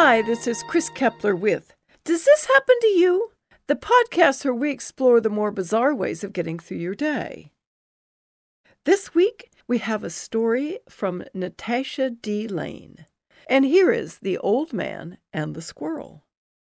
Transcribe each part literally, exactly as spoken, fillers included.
Hi, this is Chris Kepler with Does This Happen to You? The podcast where we explore the more bizarre ways of getting through your day. This week, we have a story from Natasha D. Lane. And here is The Old Man and the Squirrel.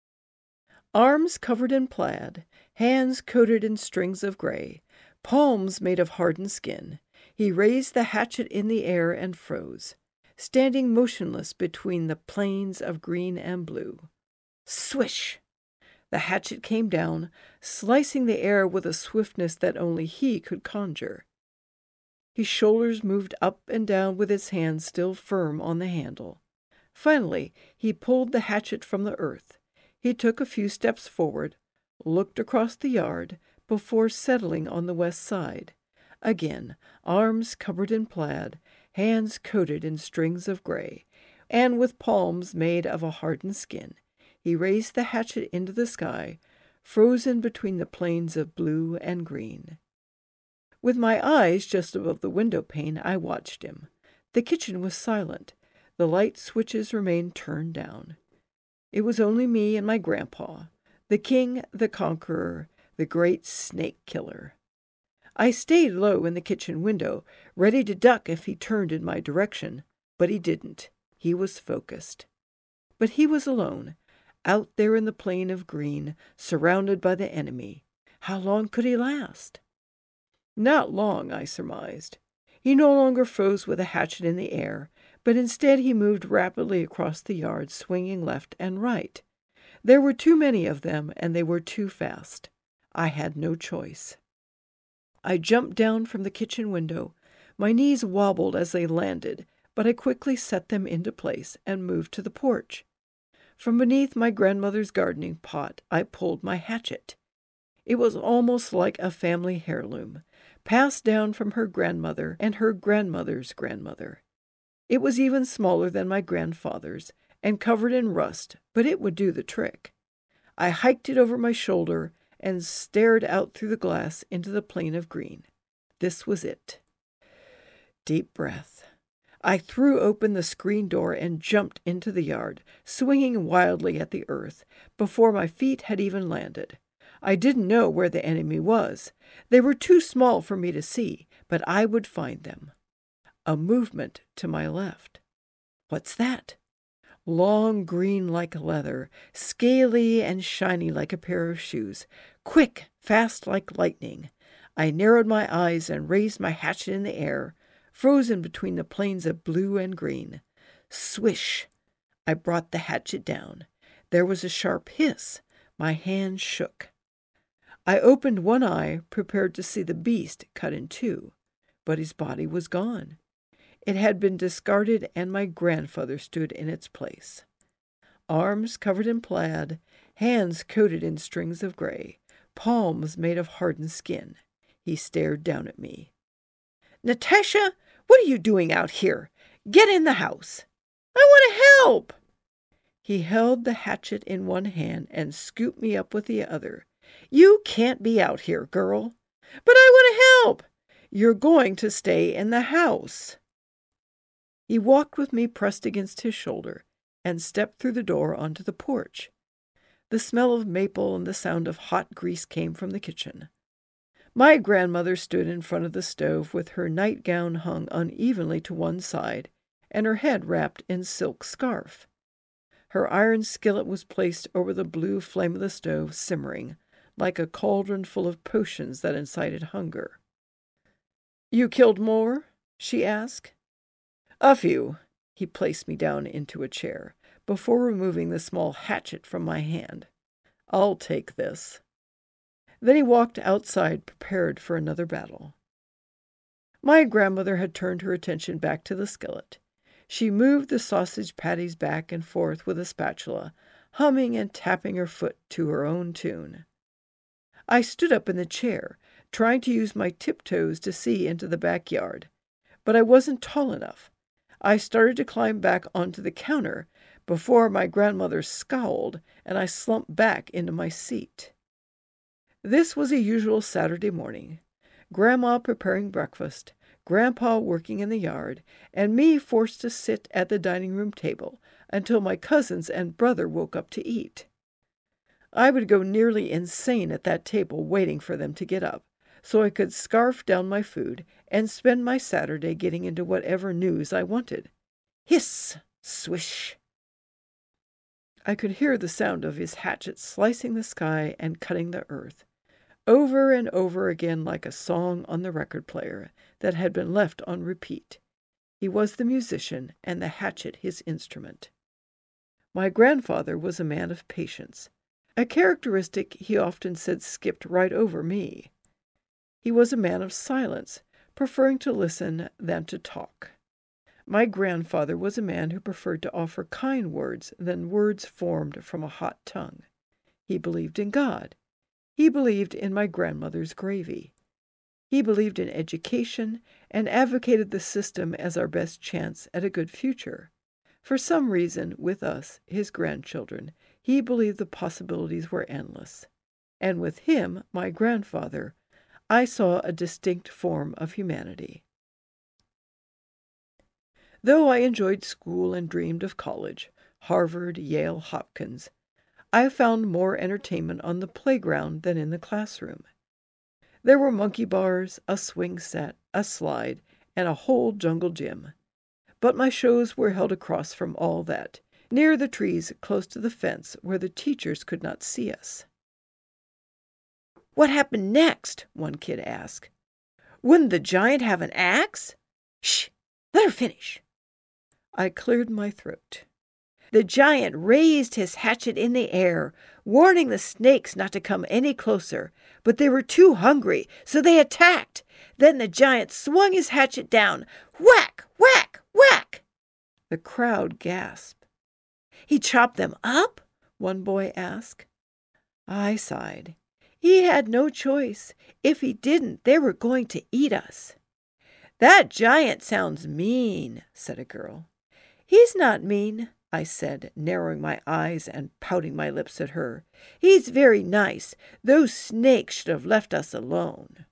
Arms covered in plaid, hands coated in strings of gray, palms made of hardened skin, he raised the hatchet in the air and froze, standing motionless between the plains of green and blue. Swish! The hatchet came down, slicing the air with a swiftness that only he could conjure. His shoulders moved up and down with his hands still firm on the handle. Finally, he pulled the hatchet from the earth. He took a few steps forward, looked across the yard, before settling on the west side. Again, arms covered in plaid, hands coated in strings of gray, and with palms made of a hardened skin, he raised the hatchet into the sky, frozen between the plains of blue and green. With my eyes just above the window pane, I watched him. The kitchen was silent. The light switches remained turned down. It was only me and my grandpa, the king, the conqueror, the great snake killer. I stayed low in the kitchen window, ready to duck if he turned in my direction, but he didn't. He was focused. But he was alone, out there in the plain of green, surrounded by the enemy. How long could he last? Not long, I surmised. He no longer froze with a hatchet in the air, but instead he moved rapidly across the yard, swinging left and right. There were too many of them, and they were too fast. I had no choice. I jumped down from the kitchen window. My knees wobbled as they landed, but I quickly set them into place and moved to the porch. From beneath my grandmother's gardening pot, I pulled my hatchet. It was almost like a family heirloom, passed down from her grandmother and her grandmother's grandmother. It was even smaller than my grandfather's and covered in rust, but it would do the trick. I hiked it over my shoulder and stared out through the glass into the plain of green. This was it. Deep breath. I threw open the screen door and jumped into the yard, swinging wildly at the earth, before my feet had even landed. I didn't know where the enemy was. They were too small for me to see, but I would find them. A movement to my left. What's that? Long green like leather, scaly and shiny like a pair of shoes, quick, fast like lightning. I narrowed my eyes and raised my hatchet in the air, frozen between the plains of blue and green. Swish! I brought the hatchet down. There was a sharp hiss. My hand shook. I opened one eye, prepared to see the beast cut in two, but his body was gone. It had been discarded, and my grandfather stood in its place. Arms covered in plaid, hands coated in strings of gray, palms made of hardened skin. He stared down at me. "Natasha, what are you doing out here? Get in the house." "I want to help." He held the hatchet in one hand and scooped me up with the other. "You can't be out here, girl." "But I want to help." "You're going to stay in the house." He walked with me pressed against his shoulder and stepped through the door onto the porch. The smell of maple and the sound of hot grease came from the kitchen. My grandmother stood in front of the stove with her nightgown hung unevenly to one side and her head wrapped in silk scarf. Her iron skillet was placed over the blue flame of the stove, simmering, like a cauldron full of potions that incited hunger. "You killed more?" she asked. "A few." He placed me down into a chair, before removing the small hatchet from my hand. "I'll take this." Then he walked outside, prepared for another battle. My grandmother had turned her attention back to the skillet. She moved the sausage patties back and forth with a spatula, humming and tapping her foot to her own tune. I stood up in the chair, trying to use my tiptoes to see into the backyard, but I wasn't tall enough. I started to climb back onto the counter before my grandmother scowled, and I slumped back into my seat. This was a usual Saturday morning. Grandma preparing breakfast, Grandpa working in the yard, and me forced to sit at the dining room table until my cousins and brother woke up to eat. I would go nearly insane at that table waiting for them to get up, so I could scarf down my food and spend my Saturday getting into whatever news I wanted. Hiss! Swish! I could hear the sound of his hatchet slicing the sky and cutting the earth, over and over again like a song on the record player that had been left on repeat. He was the musician and the hatchet his instrument. My grandfather was a man of patience, a characteristic he often said skipped right over me. He was a man of silence, preferring to listen than to talk. My grandfather was a man who preferred to offer kind words than words formed from a hot tongue. He believed in God. He believed in my grandmother's gravy. He believed in education and advocated the system as our best chance at a good future. For some reason, with us, his grandchildren, he believed the possibilities were endless. And with him, my grandfather, I saw a distinct form of humanity. Though I enjoyed school and dreamed of college, Harvard, Yale, Hopkins, I found more entertainment on the playground than in the classroom. There were monkey bars, a swing set, a slide, and a whole jungle gym. But my shows were held across from all that, near the trees close to the fence where the teachers could not see us. "What happened next?" one kid asked. "Wouldn't the giant have an axe?" "Shh! Let her finish." I cleared my throat. "The giant raised his hatchet in the air, warning the snakes not to come any closer, but they were too hungry, so they attacked. Then the giant swung his hatchet down. Whack! Whack! Whack!" The crowd gasped. "He chopped them up?" one boy asked. I sighed. He had no choice. If he didn't, they were going to eat us. "That giant sounds mean," said a girl. "He's not mean," I said, narrowing my eyes and pouting my lips at her. "He's very nice. Those snakes should have left us alone."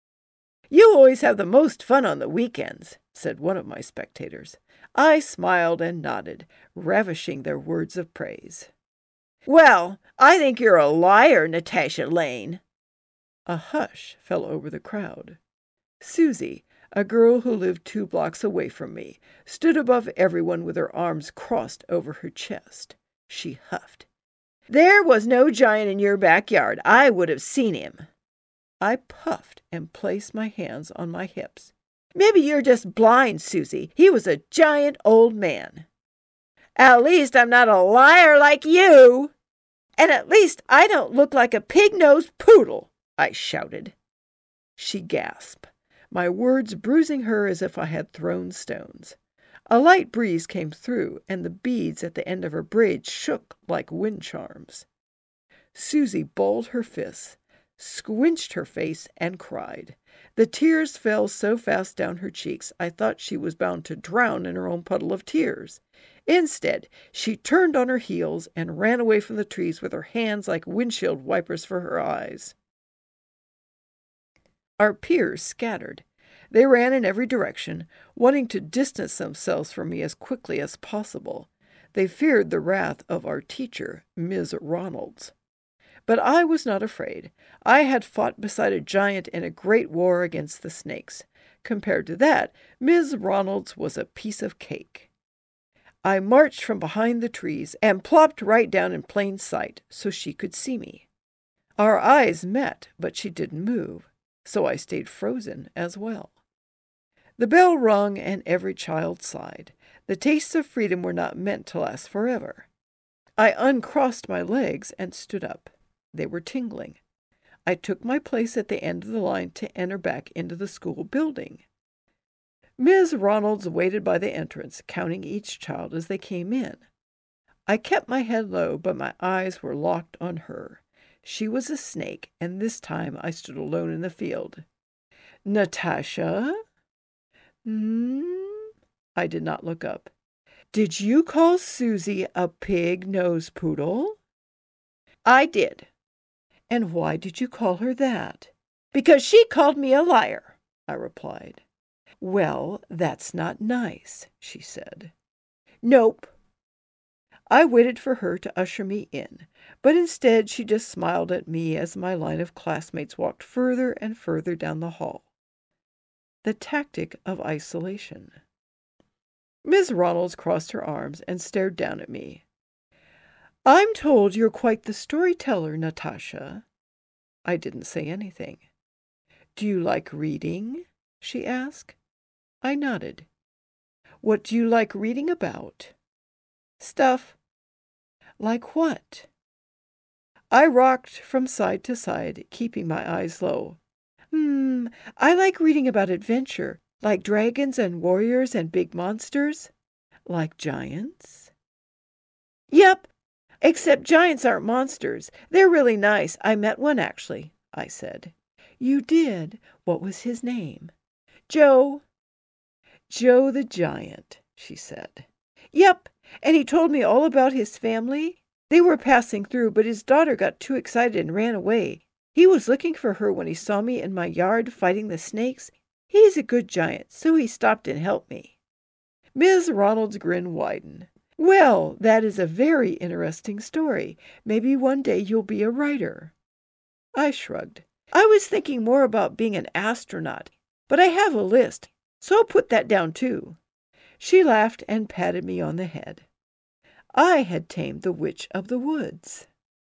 "You always have the most fun on the weekends," said one of my spectators. I smiled and nodded, ravishing their words of praise. "Well, I think you're a liar, Natasha Lane." A hush fell over the crowd. Susie, a girl who lived two blocks away from me, stood above everyone with her arms crossed over her chest. She huffed. "There was no giant in your backyard. I would have seen him." I puffed and placed my hands on my hips. "Maybe you're just blind, Susie. He was a giant old man." "At least I'm not a liar like you. And at least I don't look like a pig-nosed poodle," I shouted. She gasped, my words bruising her as if I had thrown stones. A light breeze came through, and the beads at the end of her braids shook like wind charms. Susie balled her fists, squinched her face, and cried. The tears fell so fast down her cheeks I thought she was bound to drown in her own puddle of tears. Instead, she turned on her heels and ran away from the trees with her hands like windshield wipers for her eyes. Our peers scattered. They ran in every direction, wanting to distance themselves from me as quickly as possible. They feared the wrath of our teacher, Miz Ronalds. But I was not afraid. I had fought beside a giant in a great war against the snakes. Compared to that, Miz Ronalds was a piece of cake. I marched from behind the trees and plopped right down in plain sight so she could see me. Our eyes met, but she didn't move, so I stayed frozen as well. The bell rung and every child sighed. The tastes of freedom were not meant to last forever. I uncrossed my legs and stood up. They were tingling. I took my place at the end of the line to enter back into the school building. Miz Ronalds waited by the entrance, counting each child as they came in. I kept my head low, but my eyes were locked on her. She was a snake, and this time I stood alone in the field. "Natasha?" Hmm? I did not look up. "Did you call Susie a pig-nosed poodle?" "I did." "And why did you call her that?" "Because she called me a liar," I replied. "Well, that's not nice," she said. "Nope." I waited for her to usher me in, but instead she just smiled at me as my line of classmates walked further and further down the hall. The tactic of isolation. Miss Ronalds crossed her arms and stared down at me. "I'm told you're quite the storyteller, Natasha." I didn't say anything. "Do you like reading?" she asked. I nodded. "What do you like reading about?" "Stuff." "Like what?" I rocked from side to side, keeping my eyes low. Hmm, I like reading about adventure, like dragons and warriors and big monsters. Like giants? Yep, except giants aren't monsters. They're really nice. I met one, actually," I said. "You did? What was his name?" "Joe." "Joe the giant," she said. "Yep, and he told me all about his family. They were passing through, but his daughter got too excited and ran away. He was looking for her when he saw me in my yard fighting the snakes. He's a good giant, so he stopped and helped me." Miz Ronald's grin widened. "Well, that is a very interesting story. Maybe one day you'll be a writer." I shrugged. "I was thinking more about being an astronaut, but I have a list, so I'll put that down too." She laughed and patted me on the head. I had tamed the witch of the woods.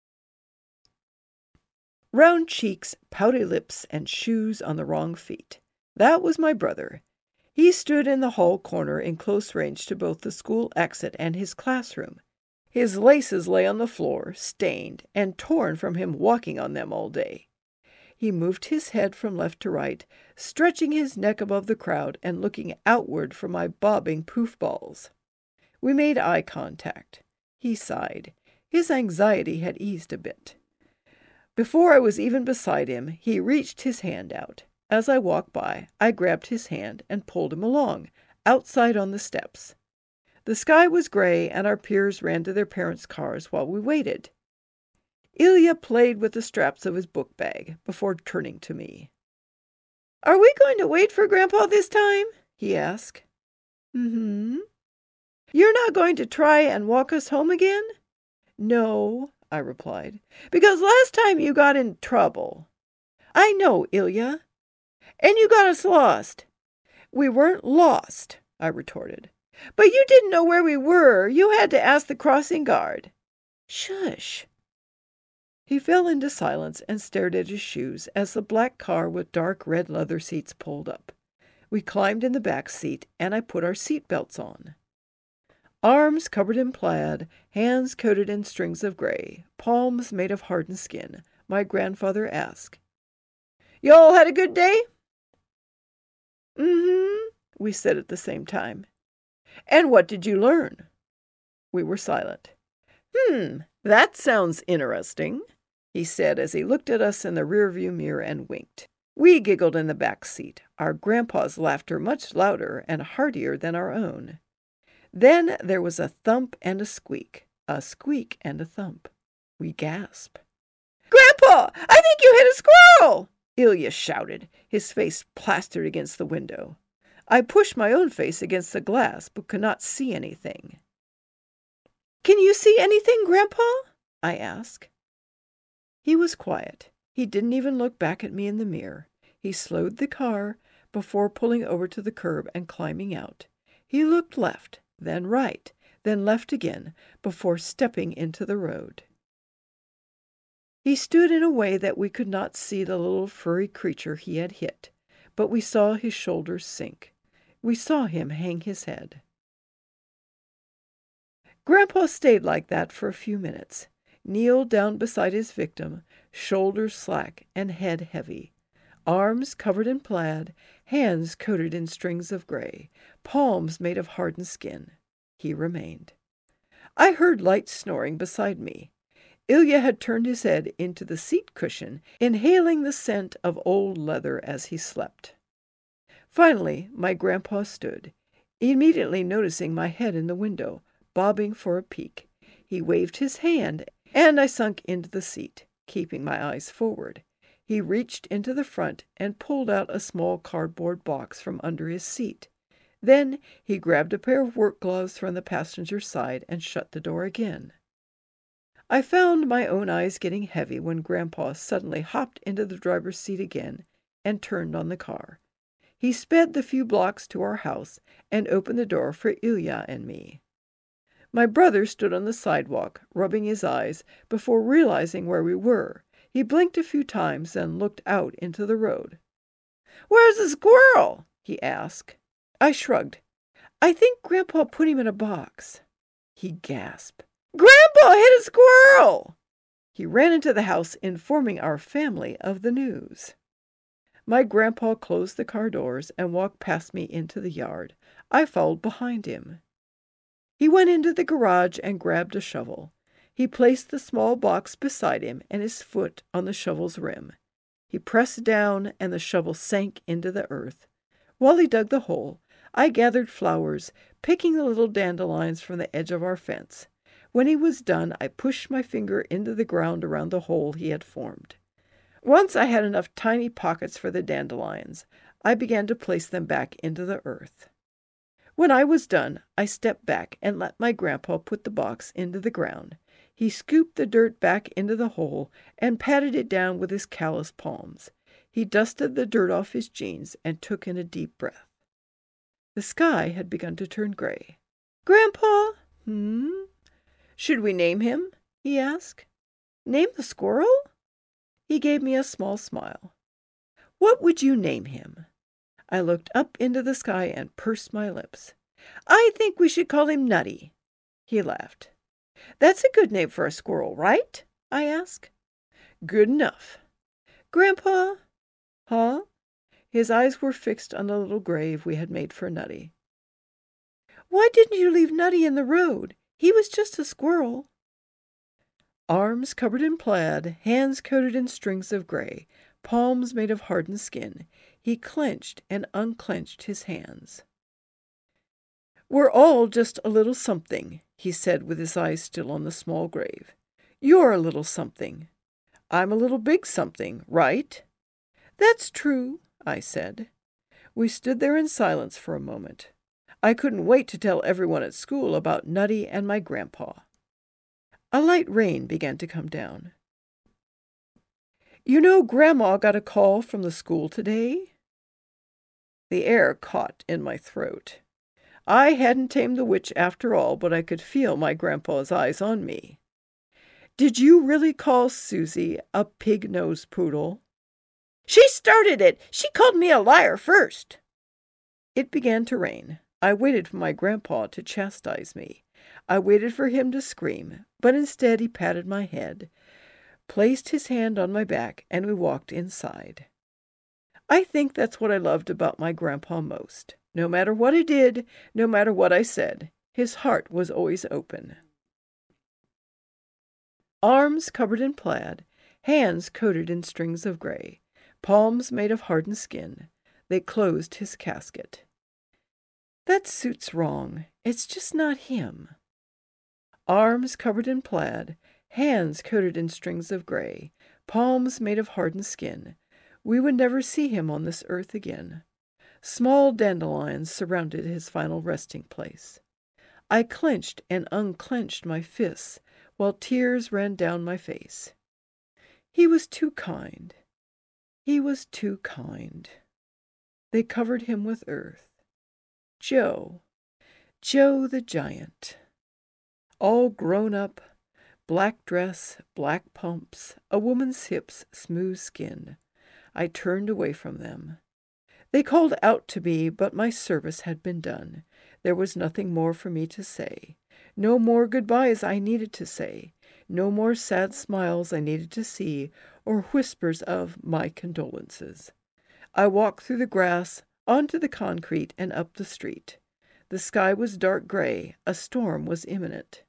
Round cheeks, pouty lips, and shoes on the wrong feet. That was my brother. He stood in the hall corner in close range to both the school exit and his classroom. His laces lay on the floor, stained and torn from him walking on them all day. He moved his head from left to right, stretching his neck above the crowd and looking outward for my bobbing poof balls. We made eye contact. He sighed. His anxiety had eased a bit. Before I was even beside him, he reached his hand out. As I walked by, I grabbed his hand and pulled him along, outside on the steps. The sky was gray, and our peers ran to their parents' cars while we waited. Ilya played with the straps of his book bag before turning to me. "Are we going to wait for Grandpa this time?" he asked. "Mm-hmm." "You're not going to try and walk us home again?" "No," I replied, "because last time you got in trouble." "I know, Ilya. And you got us lost." "We weren't lost," I retorted. "But you didn't know where we were. You had to ask the crossing guard." "Shush." He fell into silence and stared at his shoes as the black car with dark red leather seats pulled up. We climbed in the back seat, and I put our seat belts on. Arms covered in plaid, hands coated in strings of gray, palms made of hardened skin, my grandfather asked, "You all had a good day?" "Mm-hmm," we said at the same time. "And what did you learn?" We were silent. "Hmm, that sounds interesting," he said as he looked at us in the rearview mirror and winked. We giggled in the back seat, our grandpa's laughter much louder and heartier than our own. Then there was a thump and a squeak, a squeak and a thump. We gasped. "Grandpa, I think you hit a squirrel!" Ilya shouted, his face plastered against the window. I pushed my own face against the glass, but could not see anything. "Can you see anything, Grandpa?" I asked. He was quiet. He didn't even look back at me in the mirror. He slowed the car before pulling over to the curb and climbing out. He looked left, then right, then left again, before stepping into the road. He stood in a way that we could not see the little furry creature he had hit, but we saw his shoulders sink. We saw him hang his head. Grandpa stayed like that for a few minutes, kneeled down beside his victim, shoulders slack and head heavy, arms covered in plaid, hands coated in strings of gray, palms made of hardened skin. He remained. I heard light snoring beside me. Ilya had turned his head into the seat cushion, inhaling the scent of old leather as he slept. Finally, my grandpa stood, immediately noticing my head in the window, bobbing for a peek. He waved his hand, and I sunk into the seat, keeping my eyes forward. He reached into the front and pulled out a small cardboard box from under his seat. Then he grabbed a pair of work gloves from the passenger side and shut the door again. I found my own eyes getting heavy when Grandpa suddenly hopped into the driver's seat again and turned on the car. He sped the few blocks to our house and opened the door for Ilya and me. My brother stood on the sidewalk, rubbing his eyes, before realizing where we were. He blinked a few times and looked out into the road. "Where's the squirrel?" he asked. I shrugged. "I think Grandpa put him in a box." He gasped. "Grandpa hit a squirrel!" He ran into the house, informing our family of the news. My grandpa closed the car doors and walked past me into the yard. I followed behind him. He went into the garage and grabbed a shovel. He placed the small box beside him and his foot on the shovel's rim. He pressed down and the shovel sank into the earth. While he dug the hole, I gathered flowers, picking the little dandelions from the edge of our fence. When he was done, I pushed my finger into the ground around the hole he had formed. Once I had enough tiny pockets for the dandelions, I began to place them back into the earth. When I was done, I stepped back and let my grandpa put the box into the ground. He scooped the dirt back into the hole and patted it down with his calloused palms. He dusted the dirt off his jeans and took in a deep breath. The sky had begun to turn gray. "Grandpa, hmm? Should we name him?" he asked. "Name the squirrel?" He gave me a small smile. "What would you name him?" I looked up into the sky and pursed my lips. "I think we should call him Nutty." He laughed. "That's a good name for a squirrel, right?" I asked. "Good enough." "Grandpa?" "Huh?" His eyes were fixed on the little grave we had made for Nutty. "Why didn't you leave Nutty in the road? He was just a squirrel." Arms covered in plaid, hands coated in strings of gray, palms made of hardened skin, he clenched and unclenched his hands. "We're all just a little something," he said with his eyes still on the small grave. "You're a little something. I'm a little big something, right?" "That's true," I said. We stood there in silence for a moment. I couldn't wait to tell everyone at school about Nutty and my grandpa. A light rain began to come down. "You know, Grandma got a call from the school today?" The air caught in my throat. I hadn't tamed the witch after all, but I could feel my grandpa's eyes on me. "Did you really call Susie a pig-nosed poodle?" "She started it! She called me a liar first!" It began to rain. I waited for my grandpa to chastise me. I waited for him to scream, but instead he patted my head, placed his hand on my back, and we walked inside. I think that's what I loved about my grandpa most. No matter what I did, no matter what I said, his heart was always open. Arms covered in plaid, hands coated in strings of gray, palms made of hardened skin, they closed his casket. That suit's wrong. It's just not him. Arms covered in plaid, hands coated in strings of gray, palms made of hardened skin. We would never see him on this earth again. Small dandelions surrounded his final resting place. I clenched and unclenched my fists while tears ran down my face. He was too kind. He was too kind. They covered him with earth. Joe, Joe the giant. All grown up, black dress, black pumps, a woman's hips, smooth skin. I turned away from them. They called out to me, but my service had been done. There was nothing more for me to say. No more goodbyes I needed to say. No more sad smiles I needed to see, or whispers of my condolences. I walked through the grass, onto the concrete, and up the street. The sky was dark gray. A storm was imminent.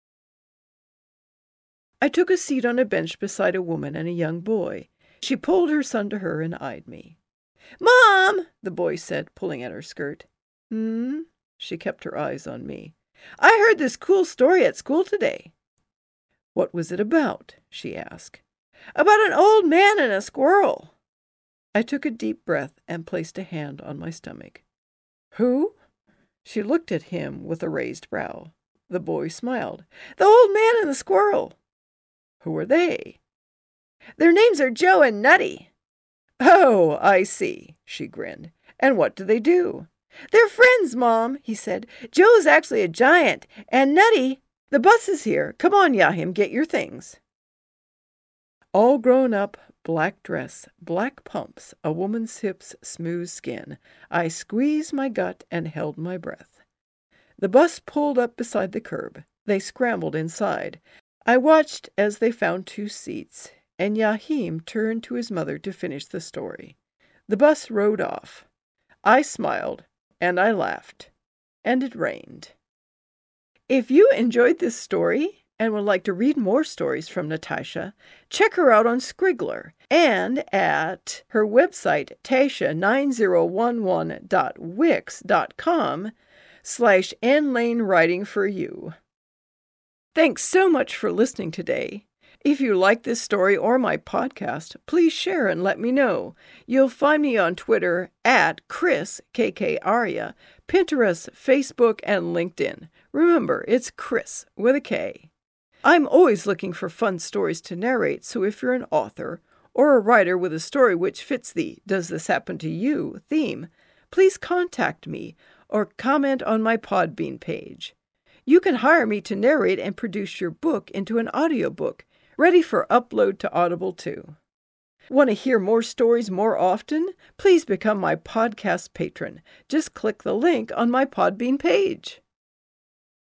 I took a seat on a bench beside a woman and a young boy. She pulled her son to her and eyed me. "Mom," the boy said, pulling at her skirt. "Hmm?" She kept her eyes on me. "I heard this cool story at school today." "What was it about?" she asked. About an old man and a squirrel. I took a deep breath and placed a hand on my stomach. Who? She looked at him with a raised brow. The boy smiled. The old man and the squirrel. Who are they? Their names are Joe and Nutty. Oh, I see, she grinned. And what do they do? They're friends, Mom, he said. Joe's actually a giant, and Nutty, the bus is here. Come on, Yahim, get your things. All grown up, black dress, black pumps, a woman's hips, smooth skin. I squeezed my gut and held my breath. The bus pulled up beside the curb. They scrambled inside. I watched as they found two seats, and Yahim turned to his mother to finish the story. The bus rode off. I smiled, and I laughed, and it rained. If you enjoyed this story and would like to read more stories from Natasha, check her out on Scriggler and at her website, tasha nine zero one one dot wix dot com slash nlane writing for you. Thanks so much for listening today. If you like this story or my podcast, please share and let me know. You'll find me on Twitter at Chris, K K Arya, Pinterest, Facebook, and LinkedIn. Remember, it's Chris with a K. I'm always looking for fun stories to narrate, so if you're an author or a writer with a story which fits the Does This Happen to You theme, please contact me or comment on my Podbean page. You can hire me to narrate and produce your book into an audiobook, ready for upload to Audible too. Want to hear more stories more often? Please become my podcast patron. Just click the link on my Podbean page.